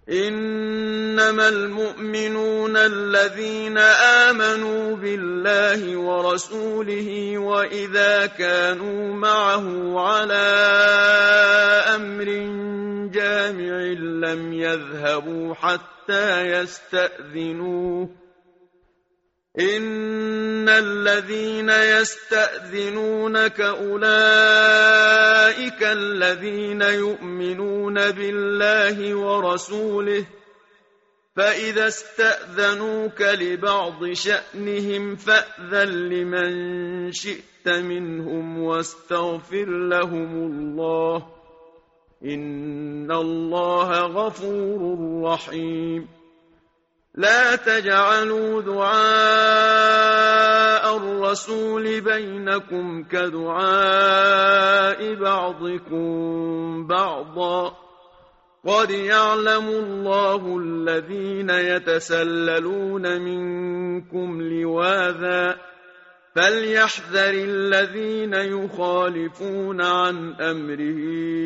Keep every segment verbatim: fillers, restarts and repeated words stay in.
إنما المؤمنون الذين آمنوا بالله ورسوله وإذا كانوا معه على أمر جامع لم يذهبوا حتى يستأذنوه إن الذين يستأذنونك أولئك الذين يؤمنون بالله ورسوله فإذا استأذنوك لبعض شأنهم فأذن لمن شئت منهم واستغفر لهم الله إن الله غفور رحيم لا تجعلوا دعاء الرسول بينكم كدعاء بعضكم بعضا قد يعلم الله الذين يتسللون منكم لواذا فليحذر الذين يخالفون عن أمره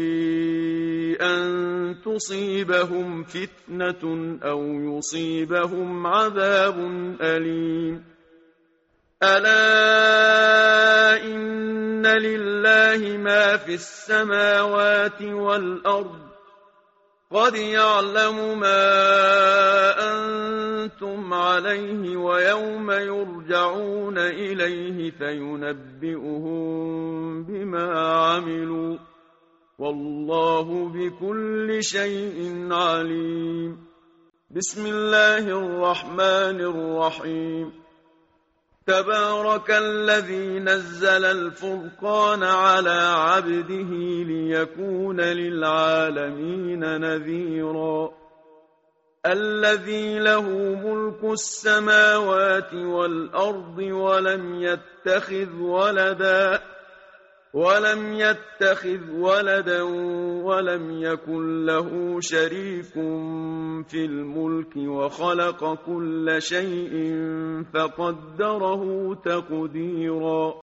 أن تصيبهم فتنة أو يصيبهم عذاب أليم ألا إن لله ما في السماوات والأرض قد يعلم ما أنتم عليه ويوم يرجعون إليه فينبئهم بما عملوا والله بكل شيء عليم بسم الله الرحمن الرحيم تبارك الذي نزل الفرقان على عبده ليكون للعالمين نذيرا الذي له ملك السماوات والأرض ولم يتخذ ولدا ولم يتخذ ولدا ولم يكن له شريك في الملك وخلق كل شيء فقدره تقديرا